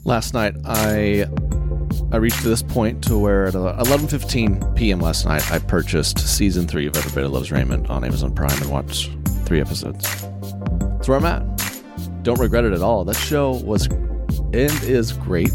Last night, I reached this point to where at 11:15 p.m. last night, I purchased Season 3 of Everybody Loves Raymond on Amazon Prime and watched 3 episodes. That's where I'm at. Don't regret it at all. That show was and is great.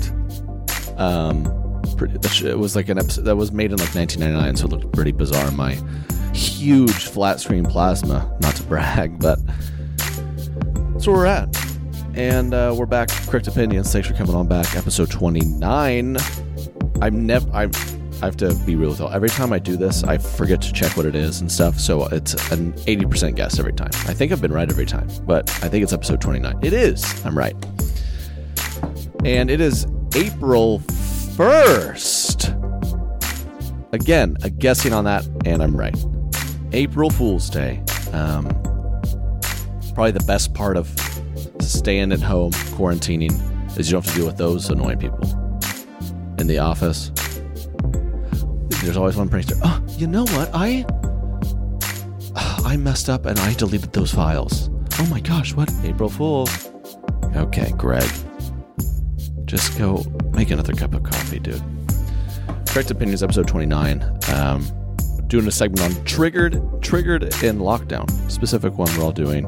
It was like an episode that was made in like 1999, so it looked pretty bizarre in my huge flat screen plasma. Not to brag, but that's where we're at. And we're back. Correct Opinions. Thanks for coming on back. Episode 29. I have to be real with you. Every time I do this, I forget to check what it is and stuff. So it's an 80% guess every time. I think I've been right every time, but I think it's episode 29. It is. I'm right. And it is April 1st. Again, a guessing on that, and I'm right. April Fool's Day. Probably the best part of staying at home, quarantining, is you don't have to deal with those annoying people in the office. There's always one prankster. Oh, you know what? I messed up and I deleted those files. Oh my gosh, what? April Fool's. Okay, Greg. Just go make another cup of coffee, dude. Correct Opinions, episode 29. Doing a segment on Triggered in Lockdown. Specific one we're all doing.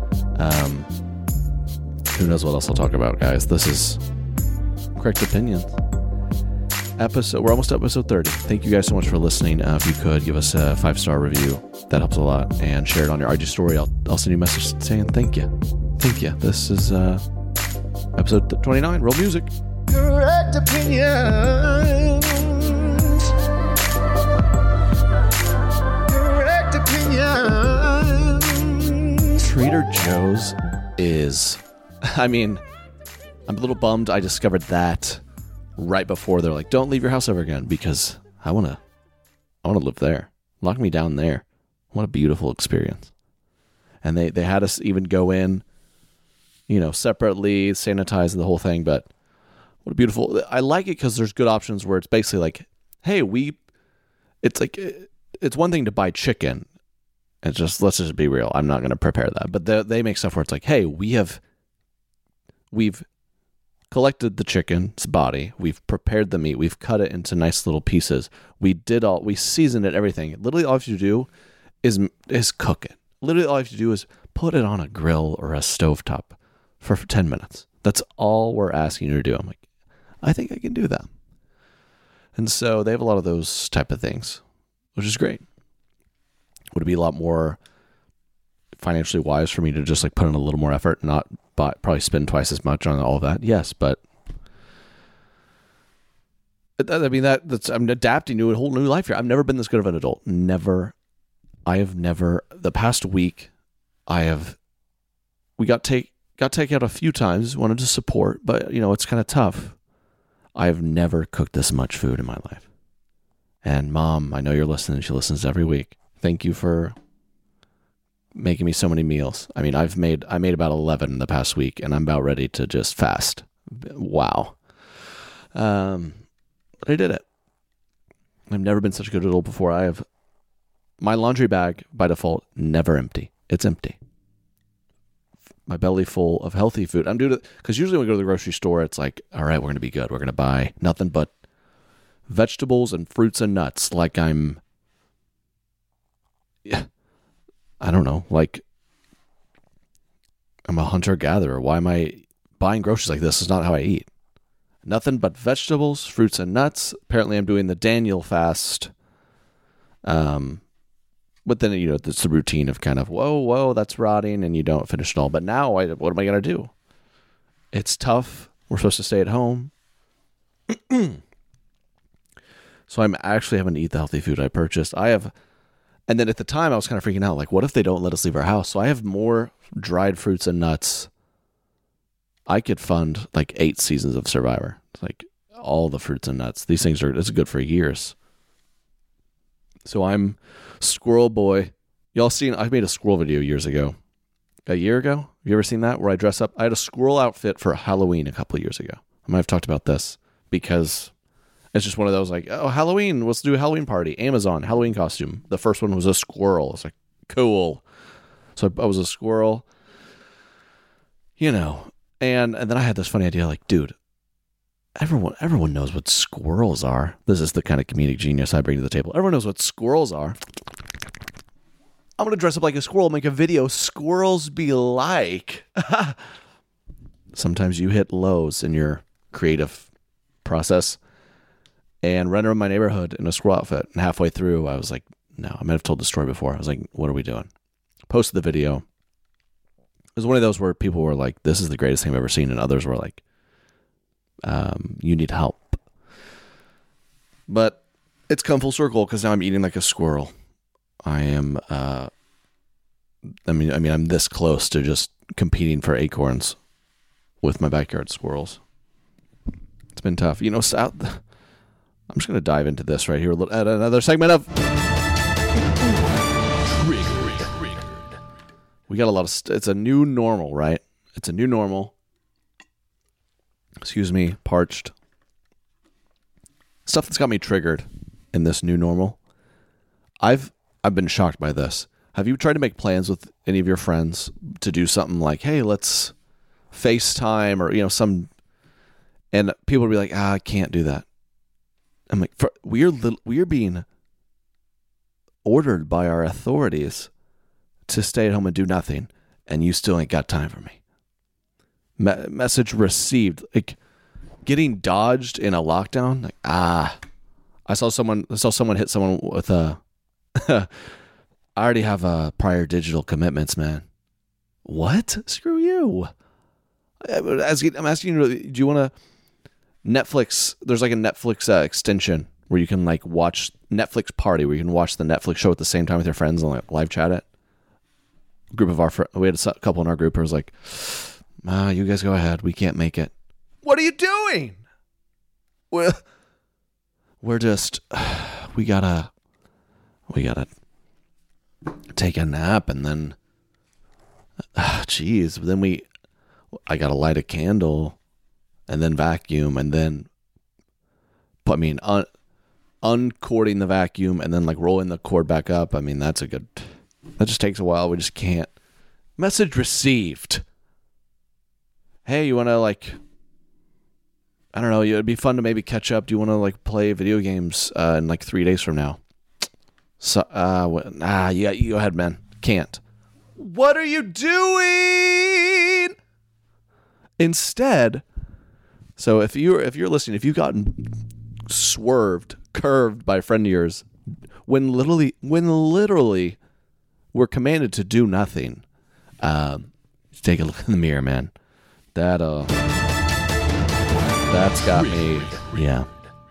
Who knows what else I'll talk about, guys. This is Correct Opinions. We're almost at episode 30. Thank you guys so much for listening. If you could give us a 5-star review, that helps a lot. And share it on your IG story. I'll send you a message saying thank you. Thank you. This is episode 29. Roll music. Correct Opinions. Correct Opinions. Trader Joe's is... I'm a little bummed I discovered that right before they're like, don't leave your house ever again, because I want to live there. Lock me down there. What a beautiful experience. And they had us even go in, separately, sanitize the whole thing, but what a beautiful... I like it because there's good options where it's basically like, hey, it's one thing to buy chicken. And let's just be real. I'm not going to prepare that. But they make stuff where it's like, hey, we've collected the chicken's body. We've prepared the meat. We've cut it into nice little pieces. We seasoned it, everything. Literally all you have to do is cook it. Literally all you have to do is put it on a grill or a stovetop for 10 minutes. That's all we're asking you to do. I'm like, I think I can do that. And so they have a lot of those type of things, which is great. Would it be a lot more financially wise for me to just like put in a little more effort, not probably spend twice as much on all of that? Yes, but I'm adapting to a whole new life here. I've never been this good of an adult. Never. I have never. The past week, we got takeout a few times. Wanted to support, but it's kind of tough. I have never cooked this much food in my life. And Mom, I know you're listening. She listens every week. Thank you for making me so many meals. I made about 11 in the past week, and I'm about ready to just fast. Wow. But I did it. I've never been such a good adult before. My laundry bag, by default, never empty. It's empty. My belly full of healthy food. I'm doing it because usually when we go to the grocery store, it's like, all right, we're going to be good. We're going to buy nothing but vegetables and fruits and nuts. Like I don't know, like I'm a hunter-gatherer. Why am I buying groceries like this? Is not how I eat. Nothing but vegetables, fruits, and nuts. Apparently I'm doing the Daniel fast. But then, it's the routine of kind of, whoa, that's rotting, and you don't finish it all. But now, what am I going to do? It's tough. We're supposed to stay at home. So I'm actually having to eat the healthy food I purchased. And then at the time, I was kind of freaking out. Like, what if they don't let us leave our house? So I have more dried fruits and nuts. I could fund like 8 seasons of Survivor. It's like all the fruits and nuts. These things it's good for years. So I'm Squirrel Boy. Y'all seen, I made a squirrel video years ago. A year ago? Have you ever seen that? Where I dress up? I had a squirrel outfit for Halloween a couple of years ago. I might have talked about this because it's just one of those like, oh, Halloween, let's do a Halloween party. Amazon, Halloween costume. The first one was a squirrel. It's like, cool. So I was a squirrel, and then I had this funny idea like, dude, everyone knows what squirrels are. This is the kind of comedic genius I bring to the table. Everyone knows what squirrels are. I'm going to dress up like a squirrel, make a video, squirrels be like. Sometimes you hit lows in your creative process, and run around my neighborhood in a squirrel outfit. And halfway through, I was like, no, I might have told the story before. I was like, what are we doing? Posted the video. It was one of those where people were like, this is the greatest thing I've ever seen. And others were like, you need help. But it's come full circle because now I'm eating like a squirrel. I am, I'm this close to just competing for acorns with my backyard squirrels. It's been tough. I'm just going to dive into this right here at another segment of Triggered. We got a lot of, it's a new normal, right? It's a new normal. Excuse me, parched. Stuff that's got me triggered in this new normal. I've been shocked by this. Have you tried to make plans with any of your friends to do something like, hey, let's FaceTime or, some, and people will be like, I can't do that. I'm like, we're being ordered by our authorities to stay at home and do nothing, and you still ain't got time for me. Message received, like getting dodged in a lockdown. Like, I saw someone hit someone with a. I already have prior digital commitments, man. What? Screw you. I'm asking you, do you want to Netflix? There's like a Netflix extension where you can like watch Netflix Party, where you can watch the Netflix show at the same time with your friends and like live chat it. Group of our friends, we had a couple in our group who was like, you guys go ahead, we can't make it. What are you doing? We're just, we gotta take a nap, and then then I gotta light a candle and then vacuum, and then uncording the vacuum and then like rolling the cord back up. That just takes a while. We just can't. Message received. Hey, you want to I don't know, it'd be fun to maybe catch up. Do you want to play video games in 3 days from now? So, yeah, you go ahead, man. Can't. What are you doing? Instead, so if you're listening, if you've gotten curved by a friend of yours, when literally we're commanded to do nothing, take a look in the mirror, man. That's got me. Yeah.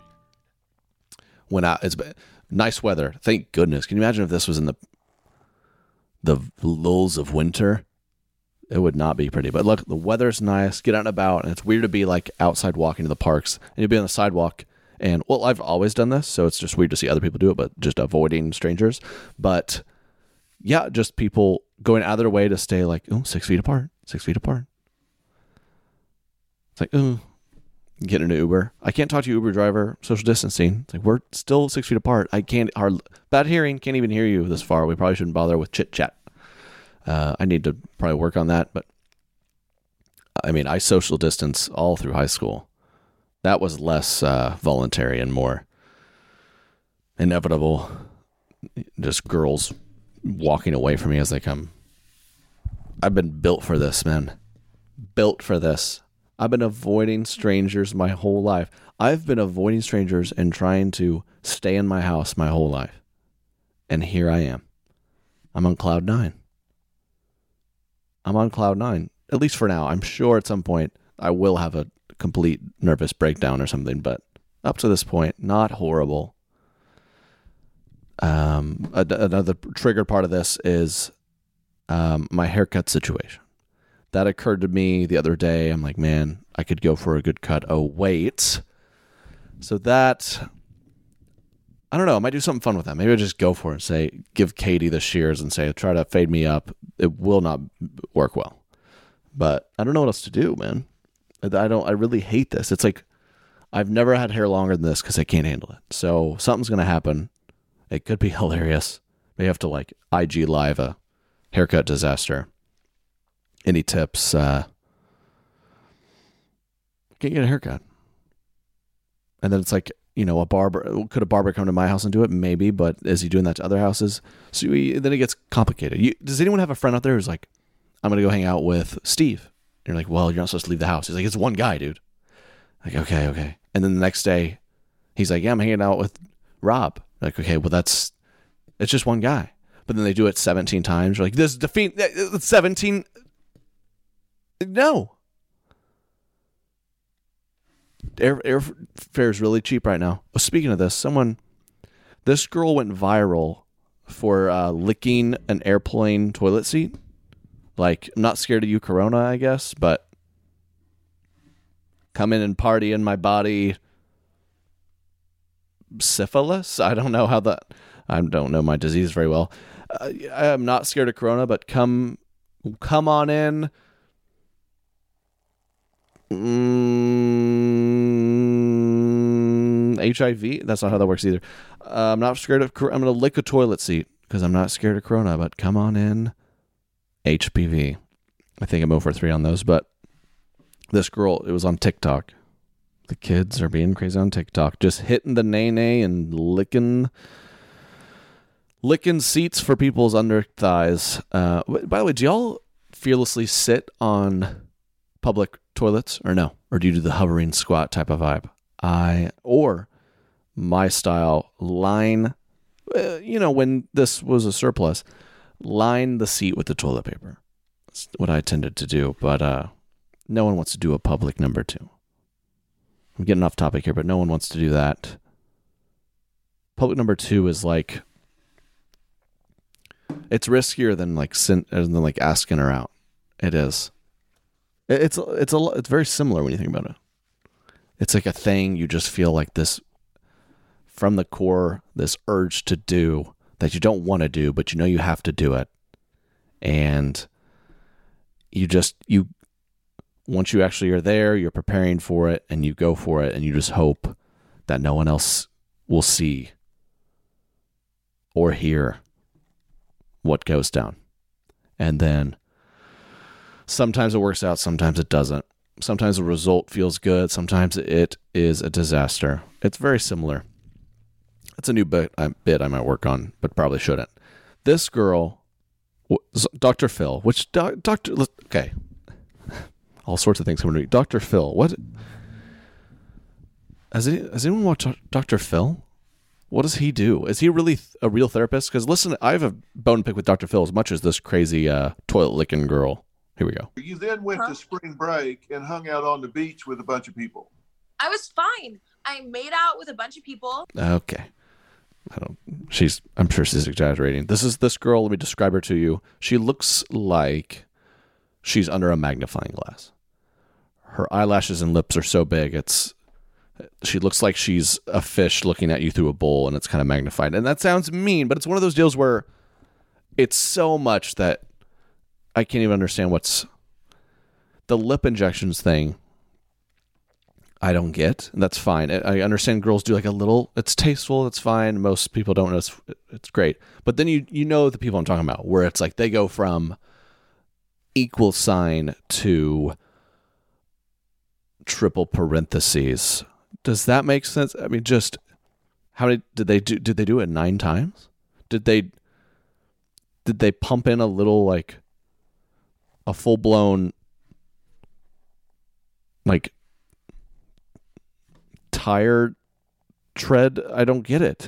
It's nice weather. Thank goodness. Can you imagine if this was in the lulls of winter? It would not be pretty. But look, the weather's nice. Get out and about, and it's weird to be outside walking to the parks, and you'll be on the sidewalk. And I've always done this, so it's just weird to see other people do it, but just avoiding strangers. But yeah, just people going out of their way to stay 6 feet apart. 6 feet apart. It's getting an Uber. I can't talk to you, Uber driver. Social distancing. It's we're still 6 feet apart. I can't bad hearing. Can't even hear you this far. We probably shouldn't bother with chit chat. I need to probably work on that. But I social distance all through high school. That was less voluntary and more inevitable. Just girls walking away from me as they come. I've been built for this, man. Built for this. I've been avoiding strangers my whole life. I've been avoiding strangers and trying to stay in my house my whole life. And here I am. I'm on cloud 9. I'm on cloud 9, at least for now. I'm sure at some point I will have a complete nervous breakdown or something, but up to this point, not horrible. Another triggered part of this is my haircut situation. That occurred to me the other day. I'm like, man, I could go for a good cut. Oh, wait. So that, I don't know. I might do something fun with that. Maybe I'll just go for it and give Katie the shears and say, try to fade me up. It will not work well. But I don't know what else to do, man. I really hate this. It's I've never had hair longer than this because I can't handle it. So something's going to happen. It could be hilarious. May have to IG live a haircut disaster. Any tips? Can't get a haircut. And then it's like, could a barber come to my house and do it? Maybe, but is he doing that to other houses? So then it gets complicated. Does anyone have a friend out there who's like, I'm going to go hang out with Steve? And you're like, well, you're not supposed to leave the house. He's like, it's one guy, dude. Like, okay. And then the next day, he's like, yeah, I'm hanging out with Rob. Like, okay, well, it's just one guy. But then they do it 17 times. You're like, this defeat 17. No. Airfare is really cheap right now. Oh, speaking of this, this girl went viral for licking an airplane toilet seat. Like, I'm not scared of you, Corona, I guess, but come in and party in my body. Syphilis? I don't know I don't know my disease very well. I'm not scared of Corona, but come on in. HIV? That's not how that works either. I'm not scared of I'm going to lick a toilet seat because I'm not scared of Corona, but come on in. HPV. I think I'm 0 for 3 on those, but this girl, it was on TikTok. The kids are being crazy on TikTok, just hitting the nay and licking seats for people's under thighs. By the way, do y'all fearlessly sit on public toilets or no? Or do you do the hovering squat type of vibe? Or my style, line, when this was a surplus, line the seat with the toilet paper. That's what I tended to do, but no one wants to do a public number 2. I'm getting off topic here, but no one wants to do that. Public number 2 is like, it's riskier than like asking her out. It is. It's very similar when you think about it. It's like a thing you just feel like this from the core, this urge to do that you don't want to do, but you have to do it. And once you actually are there, you're preparing for it and you go for it and you just hope that no one else will see or hear what goes down. And then sometimes it works out, sometimes it doesn't. Sometimes the result feels good, sometimes it is a disaster. It's very similar. It's a new bit I might work on, but probably shouldn't. This girl, Dr. Phil, which okay. All sorts of things coming to me. Dr. Phil, what? Has anyone watched Dr. Phil? What does he do? Is he really a real therapist? Because listen, I have a bone to pick with Dr. Phil as much as this crazy toilet licking girl. Here we go. You then went to spring break and hung out on the beach with a bunch of people. I was fine. I made out with a bunch of people. Okay. I'm sure she's exaggerating. This girl, let me describe her to you. She looks like she's under a magnifying glass. Her eyelashes and lips are so big, she looks like she's a fish looking at you through a bowl, and it's kind of magnified. And that sounds mean, but it's one of those deals where it's so much that I can't even understand what's the lip injections thing. I don't get, and that's fine. I understand girls do like a little, it's tasteful, it's fine. Most people don't know, it's great. But then you know the people I'm talking about, where it's like they go from equal sign to triple parentheses. Does that make sense? I mean, just how many did they do it 9 times? Did they pump in a little, like a full-blown like tire tread? I don't get it.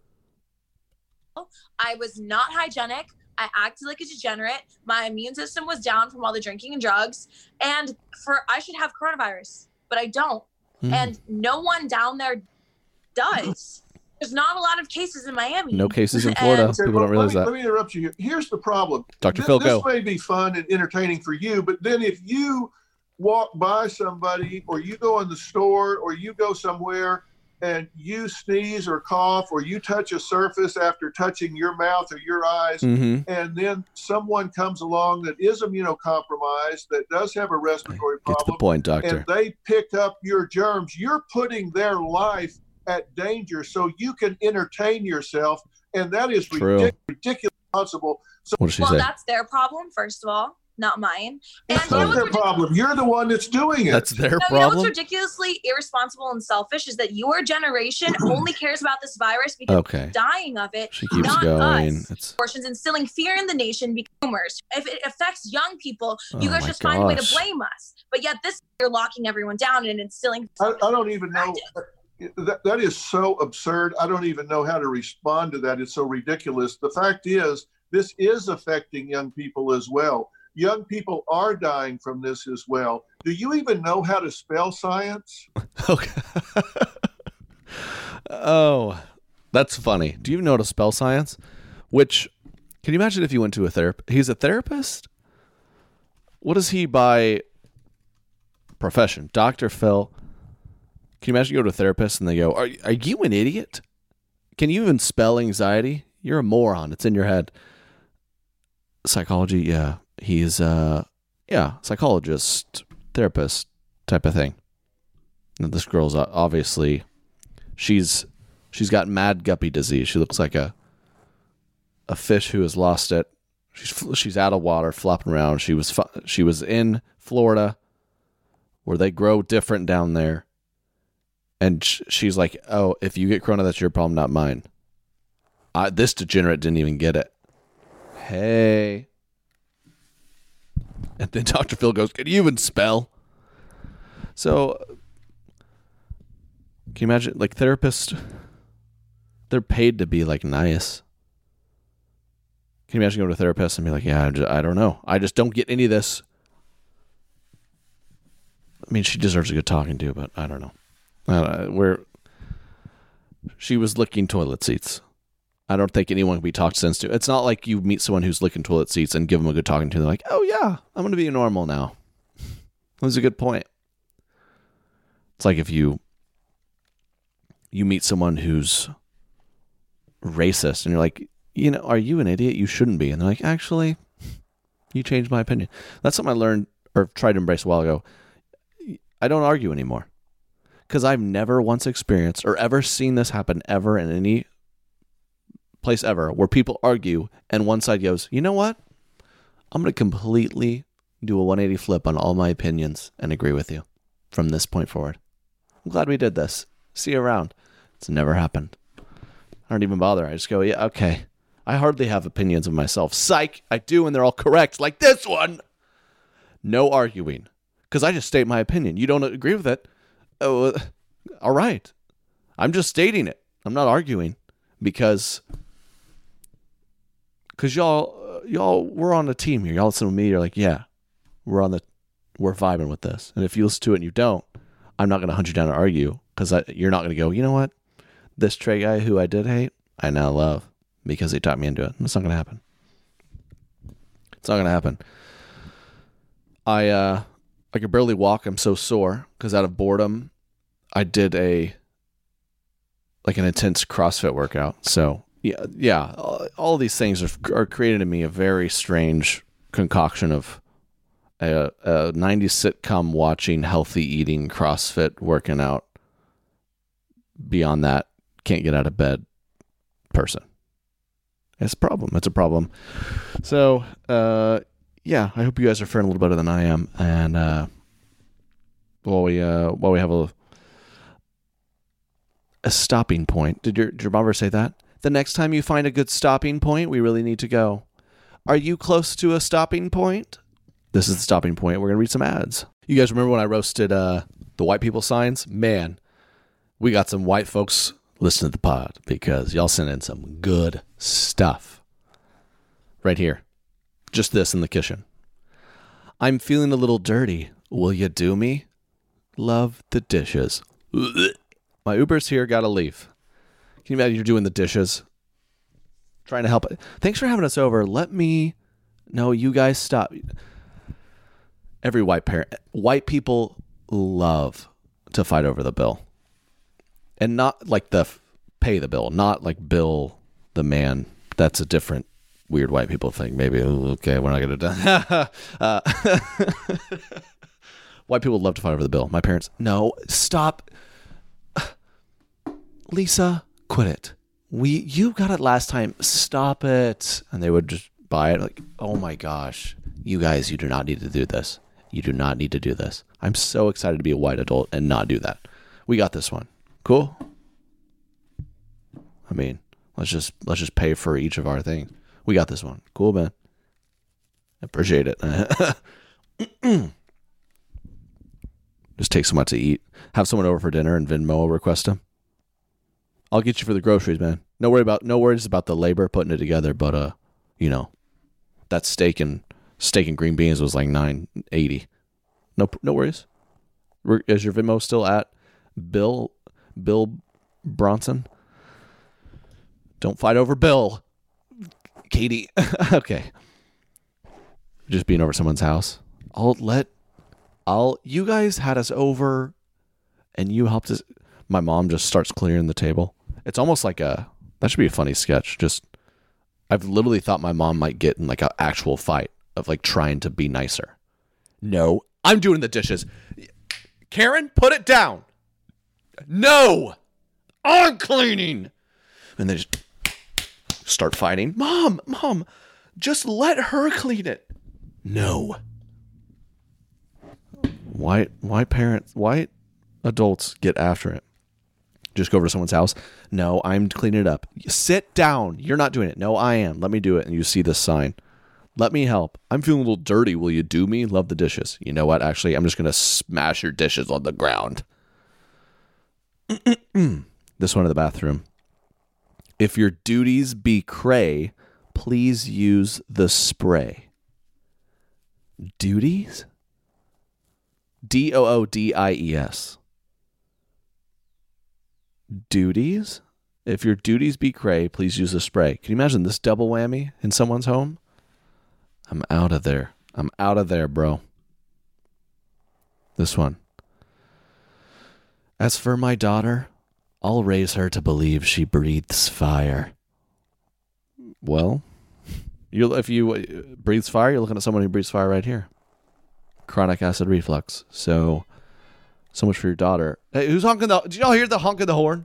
I was not hygienic. I acted like a degenerate. My immune system was down from all the drinking and drugs. And I should have coronavirus, but I don't. And no one down there does. There's not a lot of cases in Miami. No cases in Florida. People don't realize that. Let me interrupt you here. Here's the problem. Dr. Phil, go. This may be fun and entertaining for you, but then if you walk by somebody or you go in the store or you go somewhere and you sneeze or cough or you touch a surface after touching your mouth or your eyes, and then someone comes along that is immunocompromised, that does have a respiratory problem, get to the point, doctor, and they pick up your germs, you're putting their life at danger so you can entertain yourself, and that is ridiculous, responsible. So, what does she say? That's their problem, first of all. not mine. It's And not their problem. You're the one that's doing it. That's their You know problem. what's ridiculously irresponsible and selfish is that your generation only cares about this virus because Okay. you're dying of it. She keeps not going. Us. It's Abortions, instilling fear in the nation, boomers. If it affects young people, you Oh guys my just find a way to gosh. blame us. But yet this, you're locking everyone down and instilling. I don't even know. That is so absurd. I don't even know how to respond to that. It's so ridiculous. The fact is, this is affecting young people as well. Young people are dying from this as well. Do you even know how to spell science? okay. Oh, that's funny. Do you even know how to spell science? Which, can you imagine if you went to a therapist? He's a therapist? What is he by profession? Dr. Phil. Can you imagine you go to a therapist and they go, are you an idiot? Can you even spell anxiety? You're a moron. It's in your head. Psychology, yeah. He's psychologist, therapist type of thing. And this girl's obviously, she's got mad guppy disease. She looks like a fish who has lost it. She's out of water, flopping around. She was in Florida, where they grow different down there. And she's like, oh, if you get corona, that's your problem, not mine. This degenerate didn't even get it. Hey. And then Dr. Phil goes, can you even spell? So, can you imagine, like, therapists, they're paid to be, like, nice. Can you imagine going to a therapist and be like, yeah, I don't know. I just don't get any of this. I mean, she deserves a good talking to, but I don't know. She was licking toilet seats. I don't think anyone can be talked sense to. It's not like you meet someone who's licking toilet seats and give them a good talking to. They're like, oh yeah, I'm going to be normal now. That was a good point. It's like if you meet someone who's racist and you're like, are you an idiot? You shouldn't be. And they're like, actually, you changed my opinion. That's something I learned or tried to embrace a while ago. I don't argue anymore. Because I've never once experienced or ever seen this happen ever in any place ever where people argue and one side goes, you know what? I'm going to completely do a 180 flip on all my opinions and agree with you from this point forward. I'm glad we did this. See you around. It's never happened. I don't even bother. I just go, yeah, okay. I hardly have opinions of myself. Psych, I do, and they're all correct, like this one. No arguing. Because I just state my opinion. You don't agree with it? Oh, all right. I'm just stating it. I'm not arguing because y'all, we're on a team here. Y'all listen to me. You're like, yeah, we're vibing with this. And if you listen to it and you don't, I'm not going to hunt you down and argue because you're not going to go, you know what? This Trey guy who I did hate, I now love because he taught me into it. It's not going to happen. It's not going to happen. I could barely walk. I'm so sore because out of boredom, I did an intense CrossFit workout. So yeah, all these things are created in me a very strange concoction of a 90s sitcom watching, healthy eating, CrossFit working out. Beyond that, can't get out of bed person. It's a problem. It's a problem. So yeah, I hope you guys are faring a little better than I am. And while we have a stopping point, did your mom ever say that? The next time you find a good stopping point, we really need to go. Are you close to a stopping point? This is the stopping point. We're gonna read some ads. You guys remember when I roasted the white people signs? Man, we got some white folks listening to the pod because y'all sent in some good stuff. Right here. Just this in the kitchen. I'm feeling a little dirty. Will you do me? Love the dishes. My Uber's here. Gotta leave. Can you imagine you're doing the dishes? Trying to help. Thanks for having us over. No, you guys stop. Every white people love to fight over the bill. And not like pay the bill. Not like Bill the man. That's a different weird white people thing. Maybe, okay, we're not going to do White people love to fight over the bill. My parents, no, stop. Lisa, quit it. You got it last time. Stop it. And they would just buy it. Like, oh my gosh, you guys, you do not need to do this. You do not need to do this. I'm so excited to be a white adult and not do that. We got this one. Cool. I mean, let's just pay for each of our things. We got this one. Cool, man. Appreciate it. Just take someone to eat. Have someone over for dinner and Venmo request them. I'll get you for the groceries, man. No worries about the labor putting it together, but that steak and green beans was like $9.80. No worries. Is your Venmo still at Bill Bronson? Don't fight over Bill, Katie. Okay. Just being over someone's house. You guys had us over and you helped us. My mom just starts clearing the table. It's almost like that should be a funny sketch. I've literally thought my mom might get in like an actual fight of like trying to be nicer. No, I'm doing the dishes. Karen, put it down. No, I'm cleaning. And they just start fighting. Mom, just let her clean it. No. White adults get after it. Just go over to someone's house. No, I'm cleaning it up. Sit down. You're not doing it. No, I am. Let me do it. And you see this sign. Let me help. I'm feeling a little dirty. Will you do me? Love the dishes. You know what? Actually, I'm just going to smash your dishes on the ground. This one in the bathroom. If your duties be cray, please use the spray. Duties? DOODIES. Duties? If your duties be cray, please use the spray. Can you imagine this double whammy in someone's home? I'm out of there. I'm out of there, bro. This one. As for my daughter, I'll raise her to believe she breathes fire. Well, if you breathes fire, you're looking at someone who breathes fire right here. Chronic acid reflux. So much for your daughter. Hey, who's honking did y'all hear the honk of the horn?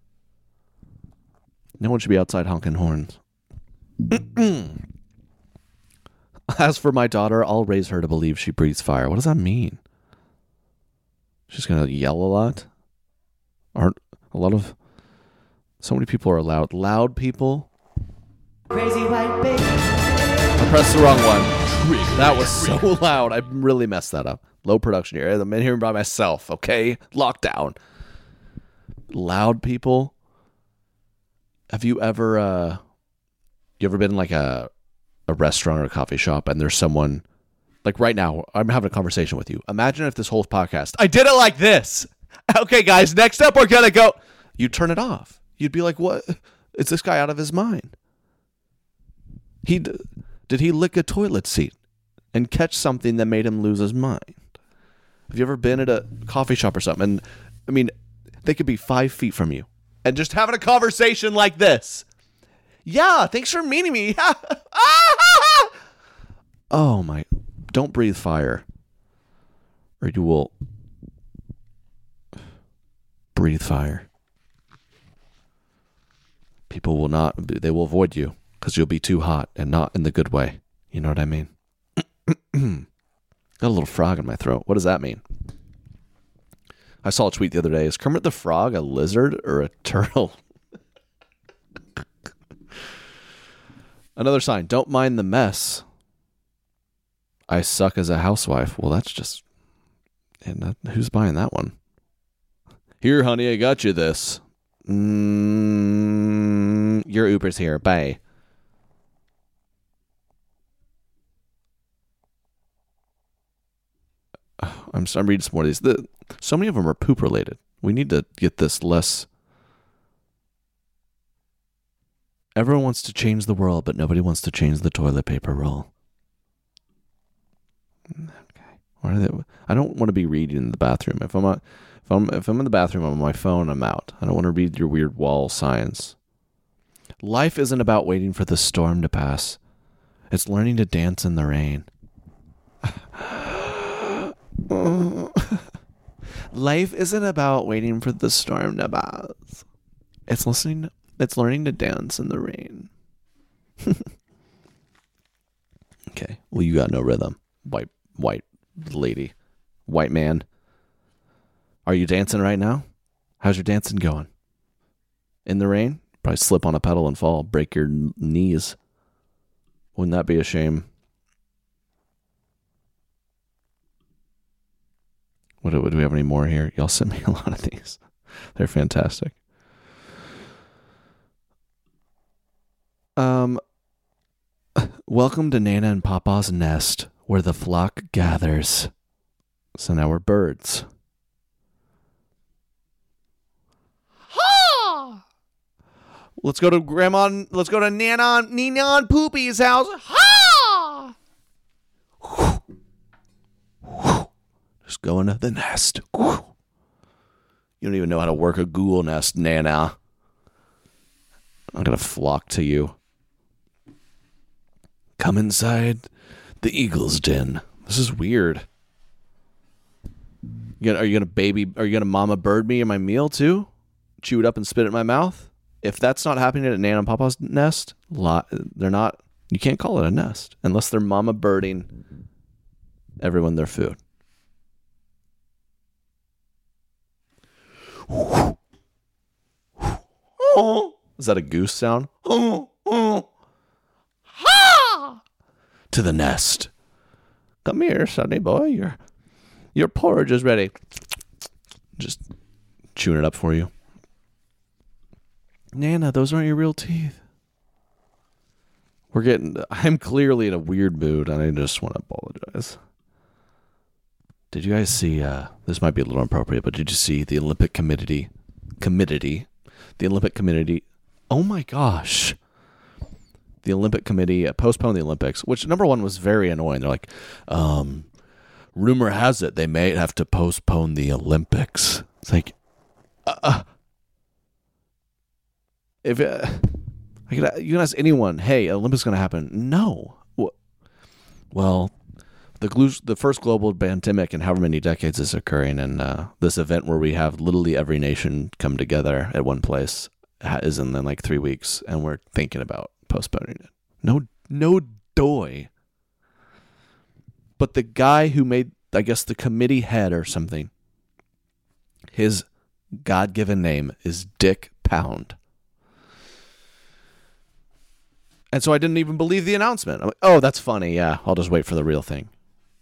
No one should be outside honking horns. As for my daughter, I'll raise her to believe she breathes fire. What does that mean? She's going to yell a lot? So many people are loud. Loud people? Crazy white baby. I pressed the wrong one. That was so loud. I really messed that up. Low production here. I'm in here by myself, okay? Lockdown. Loud people. Have you ever been in like a restaurant or a coffee shop and there's someone, like right now, I'm having a conversation with you. Imagine if this whole podcast, I did it like this. Okay, guys, next up we're going to go. You'd turn it off. You'd be like, what? Is this guy out of his mind? Did he lick a toilet seat and catch something that made him lose his mind? Have you ever been at a coffee shop or something? And I mean, they could be 5 feet from you and just having a conversation like this. Yeah, thanks for meeting me. Oh my, don't breathe fire or you will breathe fire. People will not, they will avoid you because you'll be too hot and not in the good way. You know what I mean? Got a little frog in my throat. What does that mean? I saw a tweet the other day. Is Kermit the Frog a lizard or a turtle? Another sign. Don't mind the mess. I suck as a housewife. Well, that's just... And who's buying that one? Here, honey, I got you this. Your Uber's here. Bye. I'm reading some more of these. So many of them are poop related. We need to get this less. Everyone wants to change the world, but nobody wants to change the toilet paper roll. Okay. I don't want to be reading in the bathroom. If I'm in the bathroom on my phone, I'm out. I don't want to read your weird wall signs. Life isn't about waiting for the storm to pass. It's learning to dance in the rain. Life isn't about waiting for the storm to pass. It's learning to dance in the rain. Okay. Well, you got no rhythm. White lady. White man. Are you dancing right now? How's your dancing going? In the rain? Probably slip on a pedal and fall. Break your knees. Wouldn't that be a shame? Do we have any more here? Y'all sent me a lot of these. They're fantastic. Welcome to Nana and Papa's nest, where the flock gathers. So now we're birds. Ha! Let's go to Nina and Poopy's house. Ha! Just going to the nest. You don't even know how to work a Google Nest, Nana. I'm going to flock to you. Come inside the eagle's den. This is weird. Are you gonna mama bird me in my meal too? Chew it up and spit it in my mouth? If that's not happening at Nana and Papa's nest, they're not. You can't call it a nest unless they're mama birding everyone their food. Is that a goose sound? To the nest. Come here, sonny boy. Your porridge is ready. Just chewing it up for you. Nana, those aren't your real teeth. I'm clearly in a weird mood, and I just want to apologize. Did you guys see, this might be a little inappropriate, but did you see the Olympic Committee? The Olympic Committee. Oh my gosh. The Olympic Committee postponed the Olympics, which number one was very annoying. They're like, rumor has it they may have to postpone the Olympics. It's like, if you can ask anyone, hey, Olympics going to happen? No. Well, the first global pandemic in however many decades is occurring, and this event where we have literally every nation come together at one place is in like 3 weeks, and we're thinking about postponing it. No doy. But the guy who made, I guess, the committee head or something, his God-given name is Dick Pound. And so I didn't even believe the announcement. I'm like, oh, that's funny. Yeah, I'll just wait for the real thing.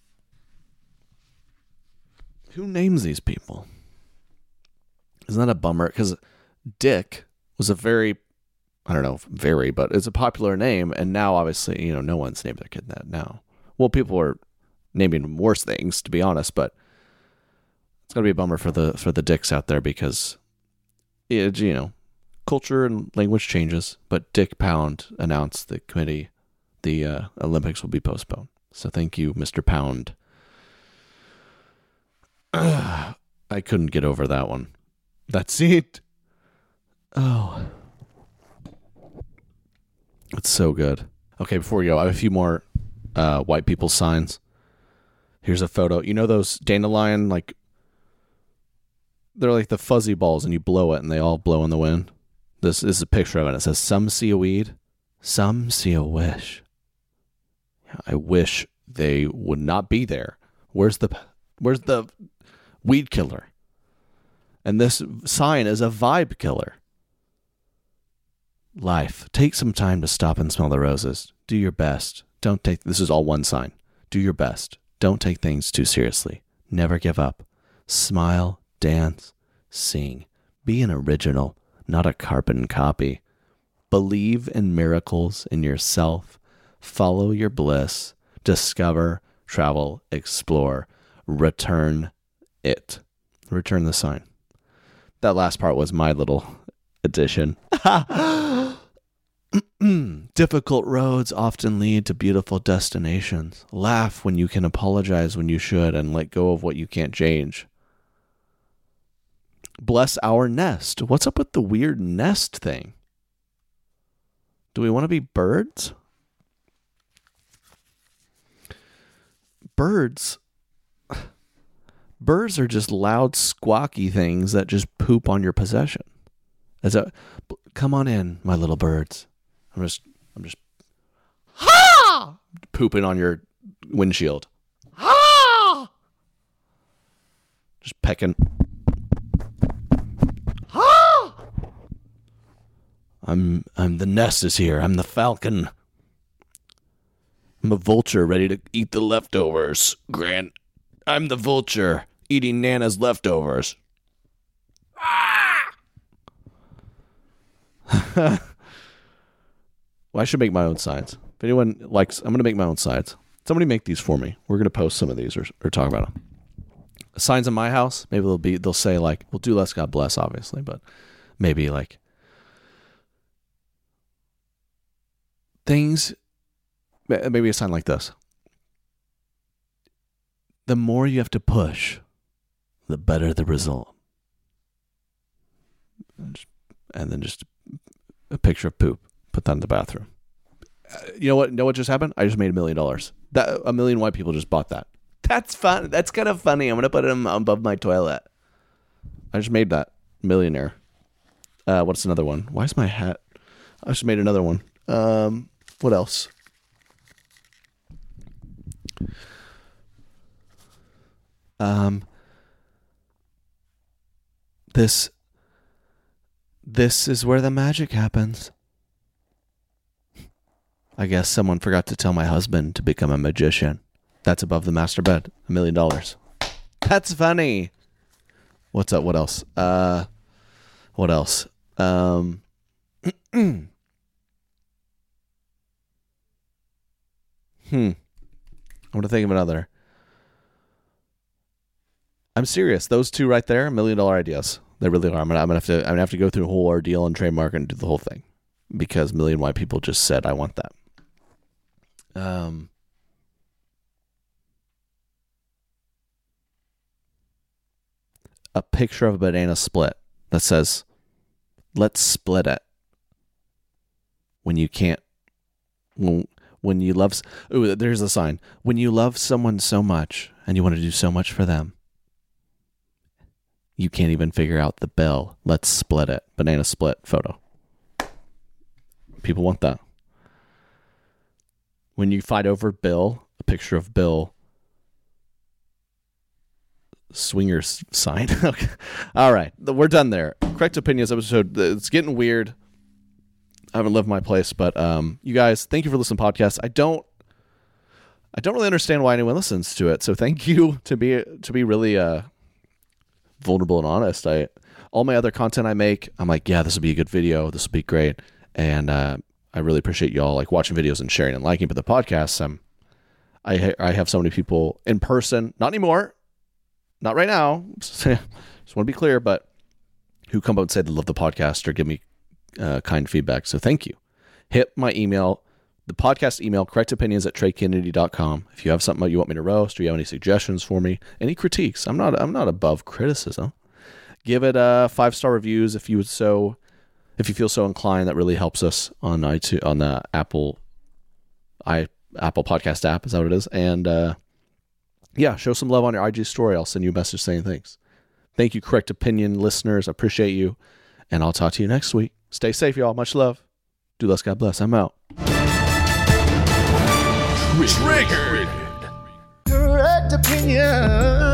Who names these people? Isn't that a bummer? Because Dick was a very, I don't know, but it's a popular name. And now, obviously, no one's named their kid that now. Well, people are naming worse things, to be honest, but it's going to be a bummer for the dicks out there because, culture and language changes. But Dick Pound announced the committee, the Olympics will be postponed. So thank you, Mr. Pound. I couldn't get over that one. That's it. Oh. It's so good. Okay, before we go, I have a few more white people signs. Here's a photo. You know those dandelion, like, they're like the fuzzy balls and you blow it and they all blow in the wind? This is a picture of it. It says, some see a weed, some see a wish. I wish they would not be there. Where's the weed killer? And this sign is a vibe killer. Life. Take some time to stop and smell the roses. Do your best. This is all one sign. Do your best. Don't take things too seriously. Never give up. Smile, dance, sing. Be an original, not a carbon copy. Believe in miracles in yourself. Follow your bliss. Discover, travel, explore. Return it. Return the sign. That last part was my little addition. Difficult roads often lead to beautiful destinations. Laugh when you can, apologize when you should, and let go of what you can't change. Bless our nest. What's up with the weird nest thing? Do we want to be birds? Birds are just loud, squawky things that just poop on your possession. Come on in, my little birds. I'm just. Ha! pooping on your windshield. Ah! Just pecking. Ah! I'm the nest is here. I'm the falcon. I'm a vulture ready to eat the leftovers. Grant, I'm the vulture eating Nana's leftovers. Ah! Well, I should make my own signs. If anyone likes, I'm going to make my own signs. Somebody make these for me. We're going to post some of these or talk about them. Signs in my house, maybe they'll say like, we'll do less God bless, obviously, but maybe like things, maybe a sign like this. The more you have to push, the better the result. And then just a picture of poop. Put that in the bathroom. You know what? Know what just happened? I just made $1 million. That 1 million white people just bought that. That's fun. That's kind of funny. I'm gonna put it above my toilet. I just made that millionaire. What's another one? Why is my hat? I just made another one. What else? This is where the magic happens. I guess someone forgot to tell my husband to become a magician. That's above the master bed. $1 million. That's funny. What's up? What else? What else? I want to think of another. I'm serious. Those two right there, $1 million ideas. They really are. I'm gonna have to go through a whole ordeal and trademark and do the whole thing because 1 million white people just said I want that. A picture of a banana split that says, "Let's split it." When you can't, when you love. Ooh, there's a sign. When you love someone so much and you want to do so much for them. You can't even figure out the bill. Let's split it. Banana split photo. People want that. When you fight over Bill, a picture of Bill. Swingers sign. Okay. All right. We're done there. Correct Opinions episode. It's getting weird. I haven't left my place, but you guys, thank you for listening to the podcast. I don't really understand why anyone listens to it. So thank you to be really vulnerable and honest. All my other content I make, I'm like, yeah, this will be a good video. This will be great. And I really appreciate y'all like watching videos and sharing and liking. But the podcast, I have so many people in person, not anymore, not right now. Just want to be clear, but who come up and say they love the podcast or give me kind feedback. So thank you. Hit my email, the podcast email, correctopinions@traykennedy.com. If you have something you want me to roast or you have any suggestions for me, any critiques, I'm not above criticism. Give it 5-star reviews if you feel so inclined. That really helps us on iTunes, on the Apple Podcast app. Is that what it is? And yeah, show some love on your IG story. I'll send you a message saying thanks. Thank you, Correct Opinion listeners. I appreciate you. And I'll talk to you next week. Stay safe, y'all. Much love. Do less, God bless. I'm out. Triggered. Correct Opinion.